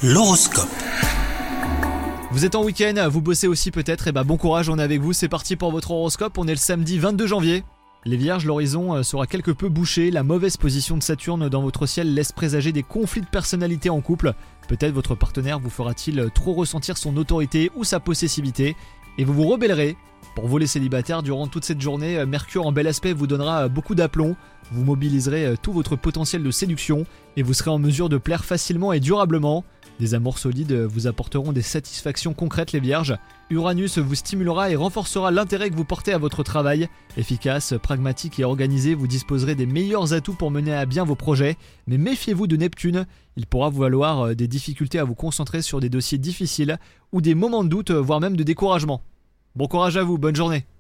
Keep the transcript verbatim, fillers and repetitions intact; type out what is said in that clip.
L'horoscope. Vous êtes en week-end, vous bossez aussi peut-être, et bah bon courage, on est avec vous, c'est parti pour votre horoscope, on est le samedi vingt-deux janvier. Les Vierges, l'horizon sera quelque peu bouché, la mauvaise position de Saturne dans votre ciel laisse présager des conflits de personnalité en couple. Peut-être votre partenaire vous fera-t-il trop ressentir son autorité ou sa possessivité, et vous vous rebellerez. Pour vous les célibataires, durant toute cette journée, Mercure en bel aspect vous donnera beaucoup d'aplomb, vous mobiliserez tout votre potentiel de séduction, et vous serez en mesure de plaire facilement et durablement. Des amours solides vous apporteront des satisfactions concrètes les Vierges. Uranus vous stimulera et renforcera l'intérêt que vous portez à votre travail. Efficace, pragmatique et organisé, vous disposerez des meilleurs atouts pour mener à bien vos projets. Mais méfiez-vous de Neptune, il pourra vous valoir des difficultés à vous concentrer sur des dossiers difficiles ou des moments de doute, voire même de découragement. Bon courage à vous, bonne journée.